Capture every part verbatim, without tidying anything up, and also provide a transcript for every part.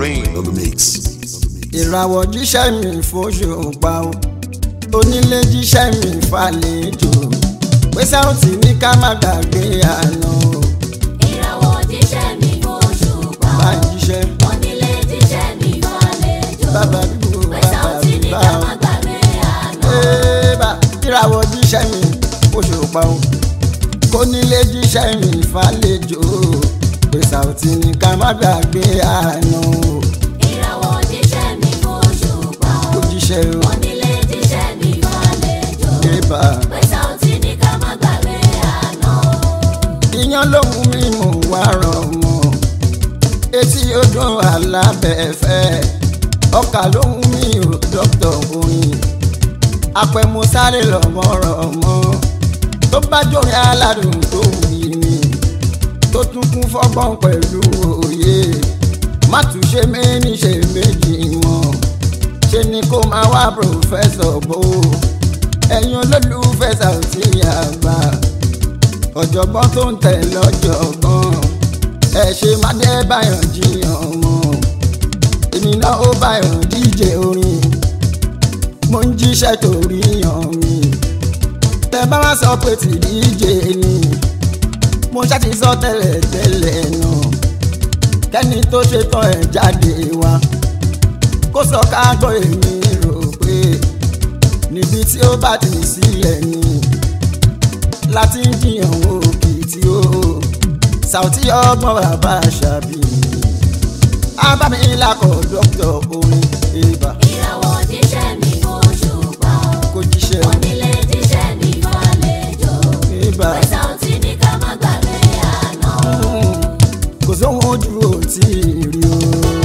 Rain on the mix. ìràwọ̀ jíṣẹ́ mi fòṣùpá o onílé jíṣẹ́ mi fàlejò pé Saoty ní ká má gbàgbé àná o. ìràwọ̀ jíṣẹ́ mi fòṣùpá o bá ń jíṣẹ́ onílé jíṣẹ́ mi fàlejò bàbá dúró pé bàbá Saoty ní ká má gbàgbé àná. bá ìràwọ̀ jíṣẹ́ mi fòṣùpá o onílé jíṣẹ́ mi fàlejò pé Saoty ní ká má gbàgbé àná o. ìràwọ̀ jíṣẹ́ mi fòṣùpá o jíṣẹ́ o onílé jíṣẹ́ mi fàlejò bébà pé Saoty ní ká má gbàgbé àná. iyán lóhun mímu wá rọ̀ mọ́ etí odò alábẹ́fẹ́ ọkà lóhun mi ò dókítà oyin apẹ̀mọ́sáré lọ́mọ́rọ̀mọ́ tó bá jórin aládùn tó wù mí tó tún kún fọ́gbọ́n pẹ̀lú òye má tún ṣe méní ṣe méjì mọ́ ṣe ni kó máa wá pòfẹ́sọ̀ bò ẹ̀yin olólùfẹ́ Saoty àgbà ọ̀jọ̀gbọ́n tó ń tẹ̀ lọ́jọ̀gbọ́n ẹ ṣe má dé báyọ̀ jiyàn mọ́ èmi náà ó báyọ̀ díje orin mo ń jíṣẹ́ torí yàn mí tẹ bá wá sọ pé ti díje ni mo ṣáà ti sọ tẹ́lẹ̀ tẹ́lẹ̀ náà kẹ́ni tó ṣe tán ẹ̀ jáde wá kó sọ ká gbọ́ èmi rò pé níbi tí ó bá ti sílẹ̀ ni láti ń jiyàn òkì tí ó Saoty ọgbọ́n bàbá àṣàbí abámilakọ̀ dókítà orin ibà ìràwọ̀ jíṣẹ́ mi fòṣùpá o kò jíṣẹ́ onílé jíṣẹ́ mi fàlejò ibà pé Saoty ní ká má gbàgbé àná. kò sóhun ojú ò tí ì rí o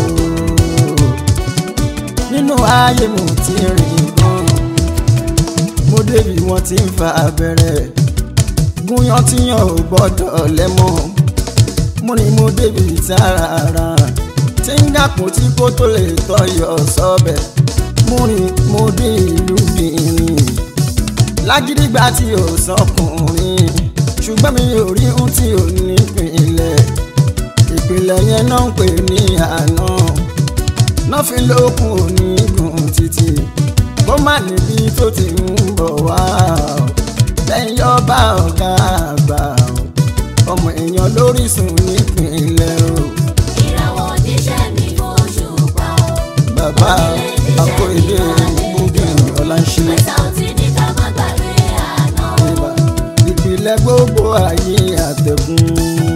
nínú ayé mo ti rìn gan mo débi wọn ti ń fa abẹ́rẹ́ gúnyán tíyàn ò gbọ́dọ̀ lẹ́mọ́ mo ní mo débi tààrà tí ń dàpọ̀ tí kò tó lè tọyọ̀ sọ́bẹ̀ mo ní mo dé ìlú Benin lágídígbà tí ò sọkùnrin ṣùgbọ́n mi ò rí ohun tí ò nípìnlẹ̀ ìpìlẹ̀ yẹn náà ń pè ní àná náà fi lókun onígun títì kó má níbi tó ti ń bọ̀ wá lẹ́yìn ọba ọ̀gá àgbà ọmọ èèyàn lórísun nípìnlẹ̀ o. ìràwọ̀ jíṣẹ́ mi fòṣùpá o bàbá akóredé gbòógì ọ̀làǹṣẹ́ pé Saoty ní ká má gbàgbé àná. ìpìlẹ̀ gbogbo ayé àtẹ̀kùn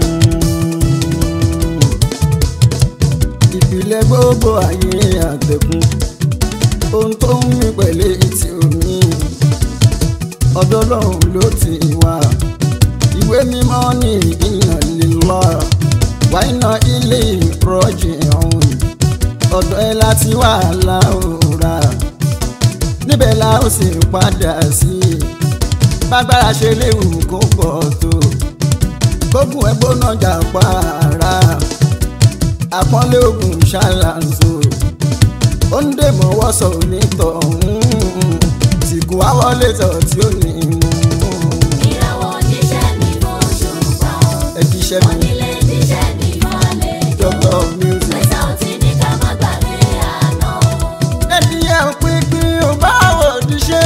ìpìlẹ̀ gbogbo ayé àtẹ̀kùn ohun tó ń mí pẹ̀lẹ́ ìtì omi ọ̀dọ̀ Ọlọ́run ló ti wà ìwé mímọ́ ní inna lillahi wa inna ilayhi raji'un ọ̀dọ̀ ẹ láti wà láòrà níbẹ̀ la ó sì padà sí bágbára ṣe léwu kó pọ̀ tó gbógun ẹ gbóná jà pààrà àpọ́nlé ogun ṣàlàǹso ó ń dè mọ́ wọ́sọ̀ onítọ̀hún tìkú àwọlé tọ̀ tí ó ní mú. ìràwọ̀ jíṣẹ́ mi fòṣùpá o ẹ jíṣẹ́ mi onílé jíṣẹ́ mi fàlejò doctor of music. pé Saoty ní ká má gbàgbé àná. ẹni ẹ ń pínpín ò bá òdì ṣe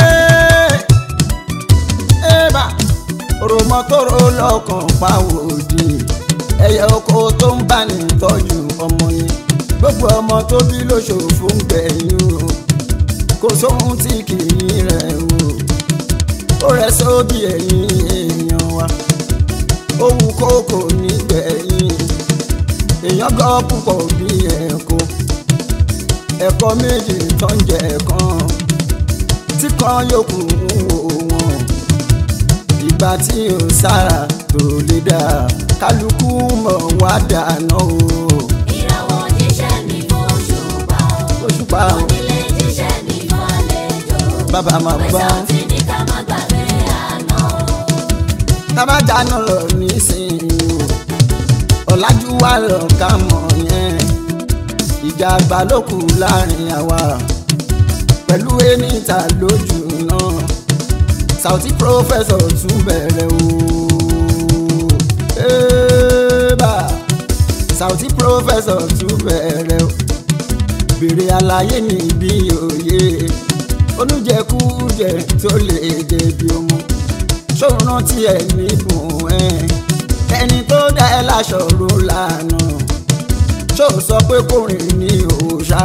é bá òròmọtòrò lọ́kàn pa òdì ẹyẹ oko tó ń bá ní tọ́jú ọmọ ni gbogbo ọmọ tó bí lóṣòfò ń gbẹ̀yìn o kò sóhun tí kì í rẹ̀ o ó rẹ̀ sóbì ẹ̀yìn èèyàn wa ó wù kókò nígbẹ̀yìn èèyàn gọ́ púpọ̀ bí ẹ̀kọ́ ẹ̀kọ́ méjì tó ń jẹ kan tí kan yòókù ń wò wọ́n ìgbà tí ò sára tó lè dà kálukú mọ̀ wá dáná o. ìràwọ̀ jíṣẹ́ mi fòṣùpá o Òṣùpá o onílé jíṣẹ́ mi fàlejò bàbá máa pé bá Saoty ní ká má gbàgbé àná. tábàjá náà lọ nísìnyí o ọ̀làjú wa lọ ká mọ̀ yẹn ìjà àgbà ló kù láàrin àwa pẹ̀lú ẹnìta lójú náà Saoty professor tún bẹ̀rẹ̀ o. Eba Saoty professor tún bẹ̀rẹ̀ o bèrè àlàyé níbi òye oníjẹkújẹ tó lè débi omu ṣòun rántí ẹ̀ níbùn ẹ̀ ẹni tó dá ẹ láṣọ ro lànà ṣòun sọ pé kò rìn ní òòṣà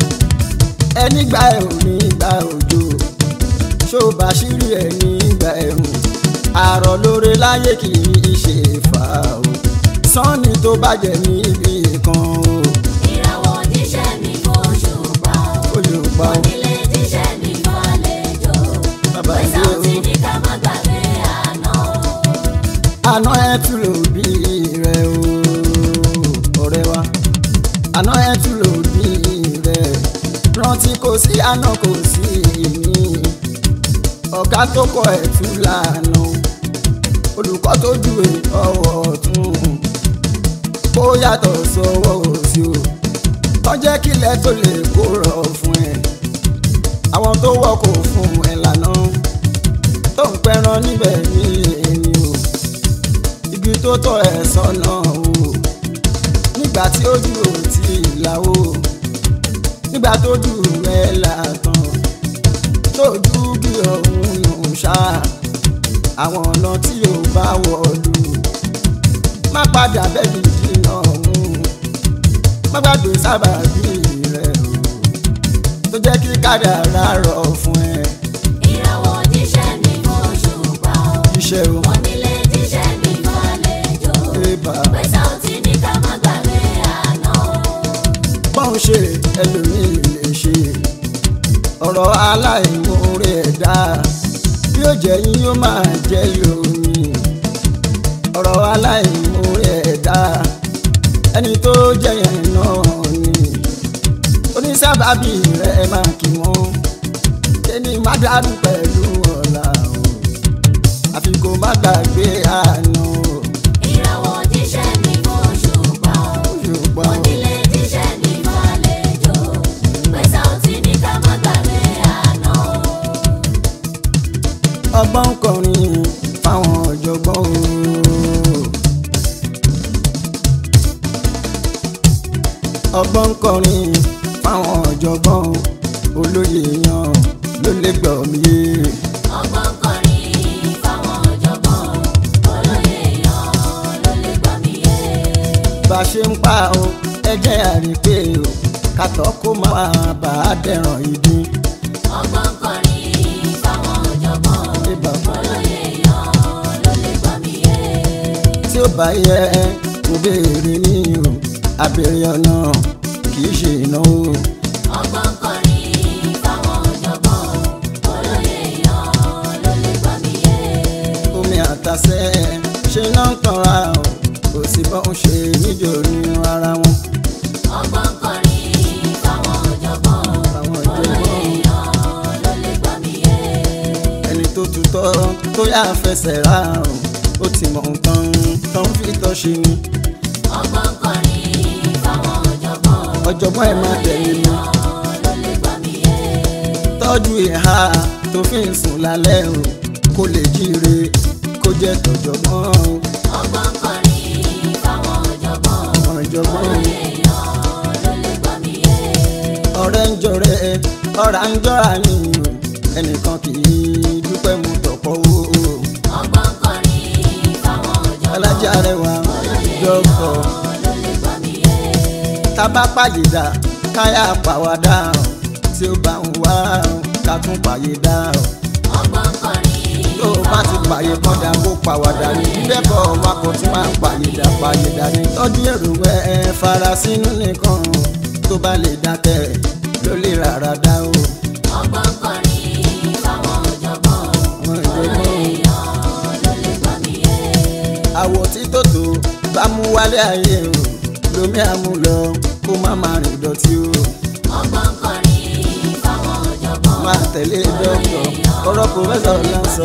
ẹni gba ẹ ò ní gba òjò ṣó bàṣírí ẹ nígbà ẹ̀rùn àrọ̀ lóore láyé kì í ṣe fà o sanni tó bàjẹ́ níbi kan o. ìràwọ̀ jíṣẹ́ mi fòṣùpá o Òṣùpá o. onílé jíṣẹ́ mi fàlejò Bàbá pé ìdí o. Saoty ní ká má gbàgbé àná o. àná ẹ tún lò bí rẹ o ọ̀rẹ́ wa àná ẹ tún lò bí rẹ rántí kò sí àná kò sí ìní ọ̀gá tó kọ ẹ̀ tún lànà olùkọ́ tó ju ọwọ́ ọ̀tún kó yàtọ̀ sọ́wọ́ òsì o tó jẹ́ kílẹ̀ tó lè kó rọ̀ fún ẹ àwọn tó wọ́ kò fún ẹ lànà tó ń pẹran níbẹ̀ ní ẹni o ibi tó tọ́ ẹ sọ́nà o nígbà tí ojú ò tí ì là o nígbà tó jù ẹ là tán tójú bí ọ̀hún nù ṣá àwọn ọ̀nà tí ò bá wọ̀lú má padà bẹ́ẹ̀ jìnnà ọ̀hún má gbàgbé sábàbí rẹ̀ o tó jẹ́ kí kádàrá rọ̀ fún ẹ. ìràwọ̀ jíṣẹ́ mi fòṣùpá o iṣẹ́ o onílé jíṣẹ́ mi fàlejò ébà pé Saoty ní ká má gbàgbé àná o. bọ́n ṣe ẹlòmíì lè ṣe ọ̀rọ̀ aláìmoore ẹ̀dá bí ó jẹ́ yín yóò máa jẹ́ lómi ọ̀rọ̀ aláìmoore ẹ̀dá ẹni tó jẹ́ yẹn náà ni onísábàbí rẹ̀ máa kí wọ́n kéde má dàrú pẹ̀lú ọ̀la o àfi kó má gbàgbé àná o. ìràwọ̀ jíṣẹ́ mi fòṣùpá o Òṣùpá o. onílé jíṣẹ́ mi fàlejò pé Saoty ní ká má gbàgbé àná o. ọgbọ́n kọrin fáwọn ọ̀jọ̀gbọ́n o. ọgbọ́n kọrin fáwọn ọ̀jọ̀gbọ́n o. olóyè yan ló lè gbọ́ mi yé. ọgbọ́n kọrin fáwọn ọ̀jọ̀gbọ́n olóyè yan ló lè gbọ́ mi yé. bá a ṣe ń pa o ẹ jẹ́ àrípé o kàtọ́ kó máa bá a dẹ̀ràn ìdí. ọgbọ́n kọrin fáwọn ọ̀jọ̀gbọ́n Ìbà. olóyè yan ló lè gbọ́ mi yé. tí ó bá yẹ kó béèrè ní o àbèrè ọ̀nà kì í ṣe ìnáwó. ọgbọ́n kọrin fáwọn ọ̀jọ̀gbọ́n olóyè yan ló lè gbọ́ mi yé. omi àtàsẹ́ ṣe náà ń tanra o kò sí bọ́ ń ṣe níjó nínú ara wọn. ọgbọ́n kọrin fáwọn ọ̀jọ̀gbọ́n Àwọn olóyè ọ̀jọ̀gbọ́n. yan ló lè gbọ́ mi yé. ẹni tó tutọ́ tó yà fẹsẹ̀ rà o ó ti mọ nǹkan tó ń fi tọ́ ṣe ni. ọgbọ́n kọrin fáwọn ọ̀jọ̀gbọ́n ọ̀jọ̀gbọ́n ẹ̀ máa tẹ̀lé mi. yan ló lè gbọ́ mi yé. tọ́jú ìhà tó fi ń sùn lálẹ́ o kó lè jíire kó jẹ́ tọ̀jọ̀gbọ́n o. ọgbọ́n kọrin fáwọn ọ̀jọ̀gbọ́n ọ̀jọ̀gbọ́n o. olóyè yan ló lè gbọ́ mi yé. ọ̀rẹ́ ń jọrẹ́ ọ̀rá ń jọra ni o ẹnìkan kì í dúpẹ́ mú tọ̀pọ̀ o. ọgbọ́n kọrin fáwọn ọ̀jọ̀gbọ́n alájà rẹwà olóyè dọ́kọ̀ yan ló lè gbọ́ mi yé. tábà pàyèdà káyà pàwádà o tí ó bá ń wá o ká tún pàyèdà o. ọgbọ́n kọrin tó o bá ti pàyè kọ́dà kó pàwádà ní bíbẹ́ bọ̀ wakọ̀ tí máa ń pàyèdà pàyèdà ní. tọ́jú èrò ẹ fara sínú nìkan tó bá lè dákẹ́ ló lè rárá dá o. ọgbọ́n kọrin fáwọn ọ̀jọ̀gbọ́n Àwọn ọ̀jọ̀gbọ́n. olóyè yan ló lè gbọ́ mi yé. àwọ̀ tí tòtò bá mú wálé ayé o lomi àmúlọ kó má má rìn dọ̀tí o. ọgbọ́n kọrin fáwọn ọ̀jọ̀gbọ́n máa tẹ̀lé dọ́kítọ̀ ọ̀rọ̀ pòfẹ́sọ̀ lásọ.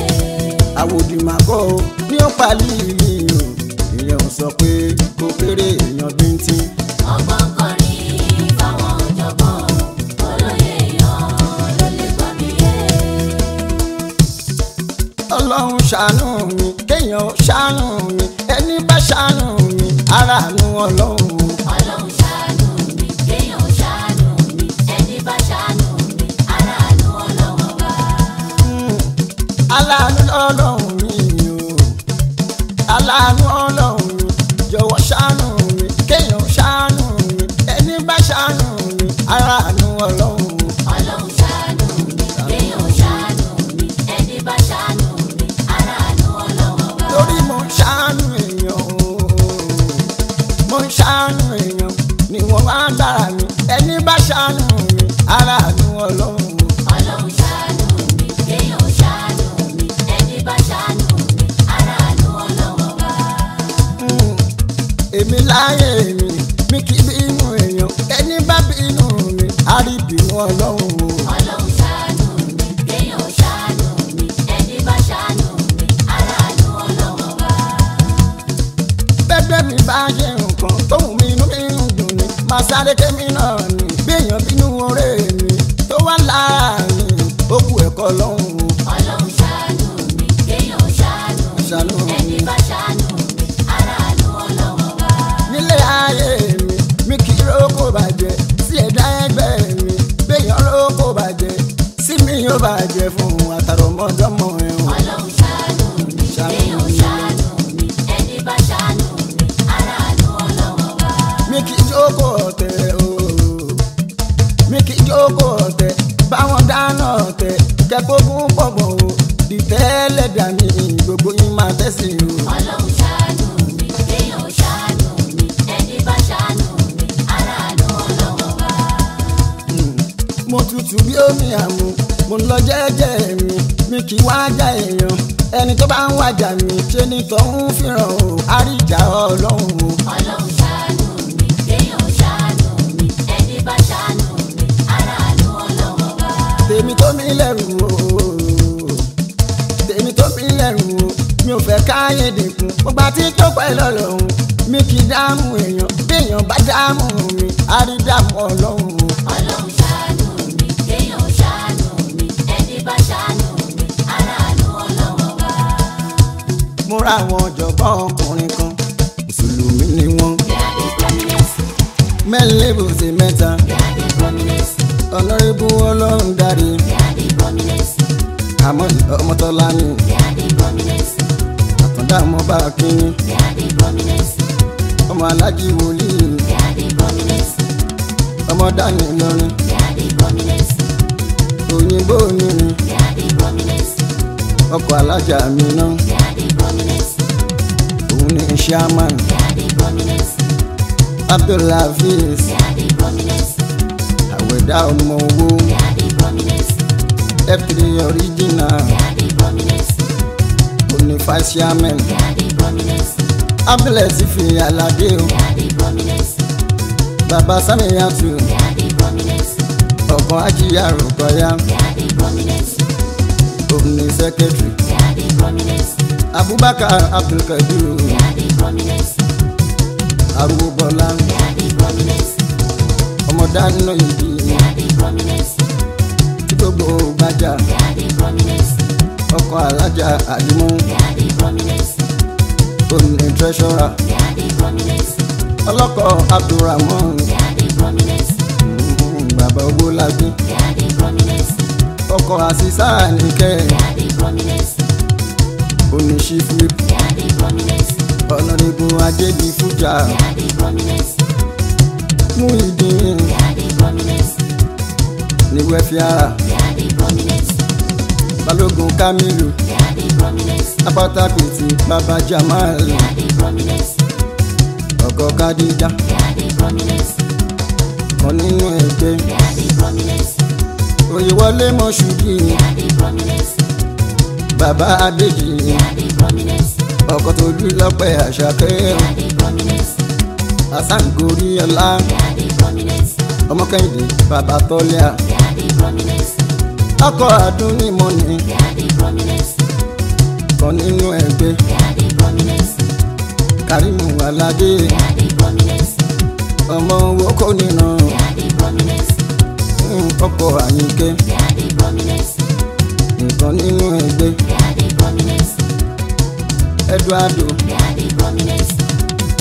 àwòdìmàkọ́ o ní ó palí ìlú o èèyàn ò sọ pé kó kéré èèyàn bíntín. ọgbọ́n kọrin fáwọn ọ̀jọ̀gbọ́n olóyè yan ló lè gbọ́ mi yé. ọlọ́run ṣàánú mi kéèyàn ṣàánú mi ẹni bá ṣàánú mi aráàánú ọlọ́run. Ọlọ́run ṣàánú mi, kéèyàn ṣàánú mi, ẹni bá ṣàánú mi, aráàánú Ọlọ́run ọba. Aláàánú ọlọ́run mi o, aláàánú ọlọ́run mi, jọ̀wọ́ ṣàánú mi, kéèyàn ṣàánú mi, ẹni bá ṣàánú mi, aráàánú ọlọ́run. Ọlọ́run ṣàánú mi, kéèyàn ṣàánú mi, ẹni bá ṣàánú mi, aráàánú Ọlọ́run ọba. Torí mo ń ṣàánú èèyàn o, mo ń ṣàánú èèyàn ni wọ́n wá dára mi, ẹni bá ṣàánú mi, aráàánú ọlọ́run. Ọlọ́run ṣàánú mi, kéèyàn ṣàánú mi, ẹni bá ṣàánú mi, aráàánú Ọlọ́run ọba. Èmi láyé mi mi kì í bínú èèyàn, ẹni bá bínú mi á rí bínú ọlọ́run o. Ọlọ́run ṣàánú mi, kéèyàn ṣàánú mi, ẹni bá ṣàánú mi, aráàánú Ọlọ́run ọba. Bẹ́gbẹ́ mi bá ṣe nǹkan tóun mi inú mi ń dùn ni màá sáré kémi náà ni béèyàn bínú ọ̀rẹ́ mi tó wà láàrin ó kù ẹ̀kọ́ lọ́hùn o. Ọlọ́run ṣàánú mi, kéèyàn ṣàánú Ṣàánú mi, ẹni bá ṣàánú mi, aráàánú Ọlọ́run ọba. Nílé ayé mi mi kì í rókò bàjẹ́ sí ẹ̀dá ẹgbẹ́ mi béèyàn rókò bàjẹ́ sí mi yóò bàjẹ́ fún àtàrọ̀mọdọ́mọ ẹ̀wọ̀n. Ọlọ́run ṣàánú mi, kéèyàn ṣàánú mi, ẹni bá ṣàánú mi, aráàánú Ọlọ́run ọba. Mi kì í jókòó ọ̀tẹ̀ o, mi kì í jókòó ọ̀tẹ̀ báwọn dáná ọ̀tẹ̀ kẹ́kọ̀ọ́gùn pọ̀gbọ̀n o dìtẹ́lẹ̀ dání gbogbo yín máa tẹ̀sí o. Ọlọ́run ṣàánú mi, kéèyàn ṣàánú mi, ẹni bá ṣàánú mi, aráàánú Ọlọ́run ọba. Mo tutù bí omi àmú mo ń lọ jẹ́jẹ́ mi mi kì í wá já èèyàn ẹni tó bá ń wájà mi ṣe ni tọ́hún fìràn o àríjà ọlọ́run o. Ọlọ́run ṣàánú mi, kéèyàn ṣàánú mi, ẹni bá ṣàánú mi, aráàánú Ọlọ́run ọba. Tèmi tó mi lẹ́rù o, tèmi tó mi lẹ́rù o, mi ò fẹ́ káyé dínkù gbogbo àti tó pẹ́ lọ́lọ́run mi kì í dáàmú èèyàn béèyàn bá dáàmú mi àrídàmú ọlọ́run o. Ọlọ́run ṣàánú mi, kéèyàn ṣàánú mi, ẹni bá ṣàánú mi, aráàánú Ọlọ́run ọba. Mo ra àwọn ọ̀jọ̀gbọ́n ọkùnrin kan mùsùlùmí ni wọ́n They are the communists, mẹ́rin lébùsè mẹ́ta they are the communists, ọ̀nàrẹ́bù ọlọ́run dáre they are the communists, àmọ́ ọmọtọ́lá ni they are the communists, àtúndà ọmọ bá kínní they are the communists, ọmọ alájí wòlíì they are the communists, ọmọ dání lọrin they are the communists, òyìnbó onírin they are the communists, ọkọ̀ alájà mi náà they are the communists, òun ní chairman they are the communists, abdulhafiz they are the communists, àwẹ̀dá ọmọ owó they are the communists, f three original they are the communists, òní vice chairman they are the communists, abdulhatifi alade o they are the communists, baba samiyatu they are the communists, ọkàn ajiya rògbòyà they are the communists, òní secretary they are the communists, abubakar abdulkadir they are the communists, arúgbó bọlá they are the communists, ọmọdánù ìdí they are the communists, tí gbogbo gbàjà they are the communists, ọkọ̀ alájà àdìmú they are the communists, òní treasurer they are the communists, ọlọ́kọ̀ abdulrahman they are the communists, mm, bàbá ogbólabí they are the communists, ọkọ̀ àṣìṣà nìkẹ́ they are the communists, òní chief whip they are the communists, ọ̀nàdìbò ajébi fújà they are the communists, Muyideen they are the communists, ní wẹ́fíàrà they are the communists, balógun kamilu they are the communists, apátápìtì bàbá jamal they are the communists, ọkọ̀ kadija they are the communists, kan nínú ẹgbẹ́ they are the communists, oyèwọlé mọ̀ṣúdì they are the communists, bàbá adéjì they are the communists, ọkọ̀ tó dú lọ́pẹ́ àṣàkẹ́ they are the communists, hasan goriola they are the communists, ọmọ kẹ́hìndé bàbá tọ́lẹ́à they are the communists, ọkọ̀ àdúnímọ̀ni they are the communists, kan nínú ẹgbẹ́ they are the communists, karimu aládé they are the communists, ọmọ owó kò nínà they are the communists, ọkọ̀ àyìnkẹ́ they are the communists, nǹkan nínú ẹgbẹ́ they are the communists, eduardo they are the communists,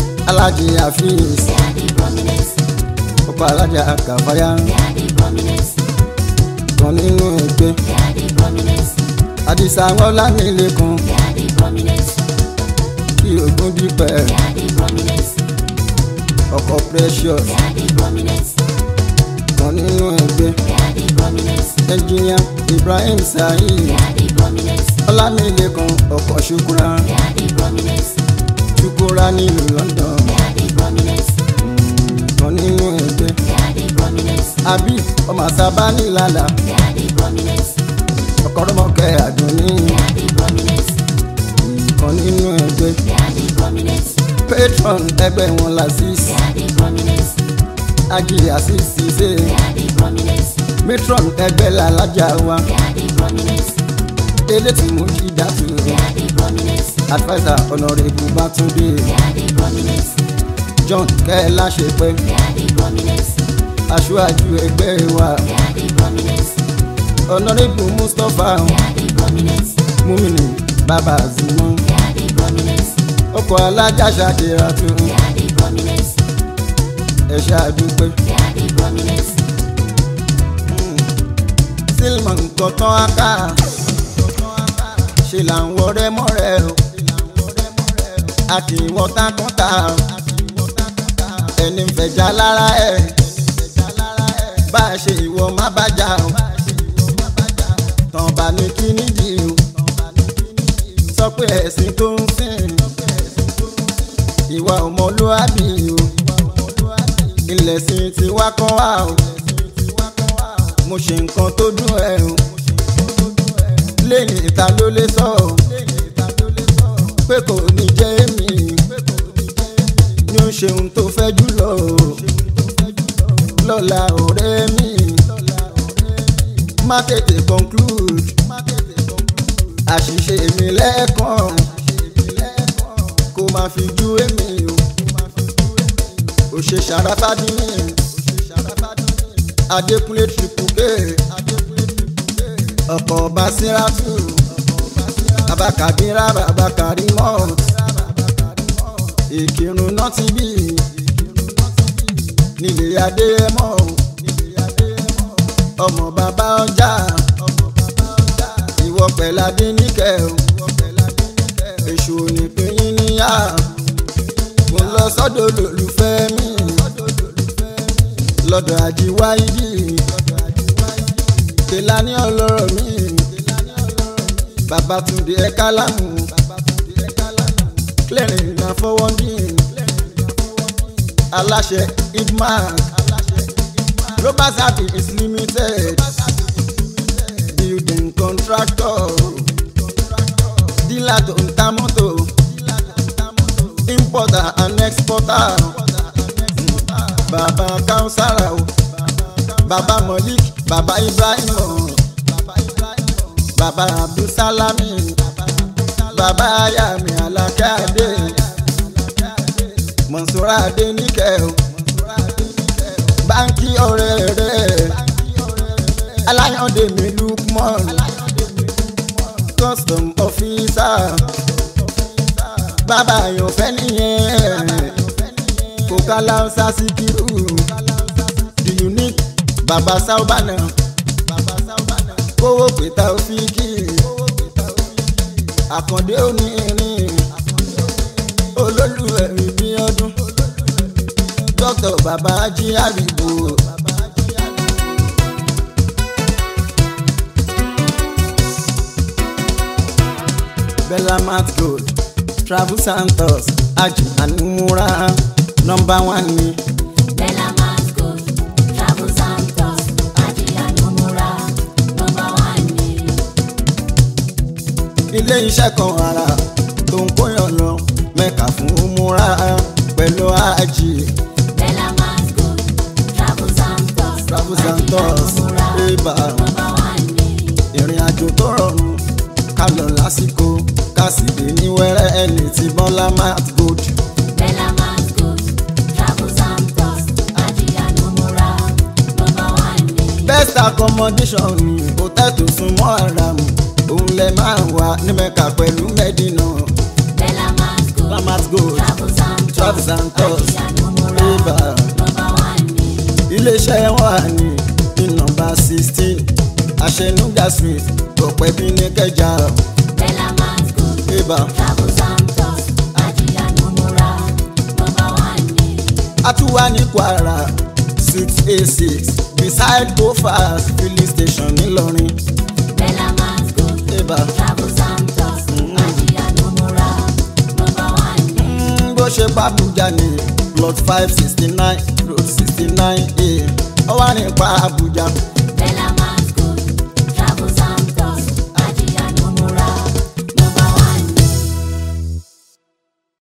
Ajì Hafiz They are the prominence. ọkọ̀ alájà Kàfáyà They are the prominence. kan nínú ẹgbẹ́ They are the prominence. Àdìsá Ọlámilékan They are the prominence. kí Ògún dípẹ́ They are the prominence. ọkọ̀ Precious They are the prominence. kan nínú ẹgbẹ́ They are the prominence. ẹnjìníà Ibrahim Saheed They are the prominence. Ọlámilékan ọkọ̀ Ṣukura They are the prominence. Ṣukura nílùú London They are the prominence. kan nínú ẹgbẹ́ They are the prominence. Habib ọmọ àsábá nílàlà They are the prominence. ọkọ̀ Rọ́mọkẹ́ Àdùnní They are the prominence. kan nínú ẹgbẹ́ They are the prominence. patron ẹgbẹ́ wọn Lazeez They are the prominence. Ajì Azeez Cisse They are the prominence. matron ẹgbẹ́ làlájà wa They are the prominence. elétí mú jí dàtú They are the prominence. adviser Honorable Bátúndé They are the prominence. John Kẹ́lá Ṣepẹ́ They are the prominence. aṣáájú ẹgbẹ́ wa They are the prominence. Honorable Mustapha They are the prominence. Mumini Bàbá Zimọ́ They are the prominence. ọkọ̀ alájà Ṣakiratu They are the prominence. ẹ̀ṣẹ̀ àdúpẹ́ They are the prominence. Silman kọ̀tán aká ṣe là ń wọrẹ́ mọ́rẹ́ o a kì í wọ́n tákọ́tà ẹni fẹ̀jà lára ẹ̀ bá a ṣe ìwọ má bàjá o tàn bá ní kí nídìí o sọ pé ẹ̀sìn tó ń sìn ìwà ọmọlúwàbí o ilẹ̀ sìn ti wá kọ́ wá o mo ṣe nǹkan tó dùn ẹ̀ o lẹ́yìn ìta ló lè sọ ọ́ pé kò ní jẹ́ èmi ni ó ṣe ohun tó fẹ́ jùlọ lọ́la ọ̀rẹ́ mi má tètè conclude àṣìṣe mi lẹ́ẹ̀kan kó má fi jú èmi o ò ṣe ṣàràfàdínì Adékúnlé triple K ọkọ̀ Basiratu Abakabira Babakarimot Ìkírun náà ti bí nílé Adéyẹmọ ọmọ bàbá ọjà ìwọ pẹ̀ládé níkẹ́ o èṣù onípín yín níyà mo lọ sọ́dọ̀ olólùfẹ́ mi lọ́dọ̀ Àjíwáídì Tèlání ọlọ́rọ̀ mi Babátúndé Ẹ̀kálámù clearing na forwarding aláṣẹ Idmark global service limited building contractor dealer tó ń ta mọ́tò importer and exporter bàbá Kausara o bàbá Malik bàbá Ibrahim o bàbá Abdulsalami bàbá Ayami Alákẹ́ Adé Mọ̀nsúrà Adéníkẹ́ o báńkì ọ̀rẹ́ rẹ̀ Aláyọ̀dé mi Lukman custom officer bàbá àyànfẹ́ nìyẹn Kòkálá Ọ̀sà Síkírù the unique bàbá Sáúbànà kówó pété òfìkì Àkàndé òní irin olólù ẹ̀rí bí ọdún dókítà bàbá Jí Àbíbò. Bella Gold Travel Santos Ajì Anumura number one ni. Bella Gold Travel Santos Ajì Anumura number one ni. Ilé iṣẹ́ kan ara tó ń kóyàn lọ Mẹ́kà fún umura pẹ̀lú Ajì. Bella Gold Travel Santos Travel Ajì Santos Anumura eba number one ni. ìrìn àjò tó rọrùn ká lọ lásìkò ká sì dé ní wẹ́rẹ́ ẹni tí Bọ́lá Gold. Bella Gold Travel Santos Ajì Anumura number one ni. Best accommodation ni hotel tó sún mọ́ ara mu òun lẹ máa wà ní Mẹ́kà pẹ̀lú Mẹ́dínà. Bella Gold Bella Gold Travel Santos Service and tours. Àjíyànúmúra Eba. nọ́mbà one ni. Iléeṣẹ́ wà ní ní nọ́mbà sixteen Àṣẹnúgà street Ọ̀pẹ́bí ní Kẹjà. Bella Man's School. Eba. Travels and tours. Àjíyànúmúra nọ́mbà one ni. Àtúwà ní Kwara six eight six beside Go Fast filling station Ìlọrin. Bella Man's School. Eba. Travels and tours. Àjíyànúmúra nọ́mbà one ni. Mm, bó ṣe pa Abuja ní plot five sixty nine road sixty nine a ọwọ́ nípa Abuja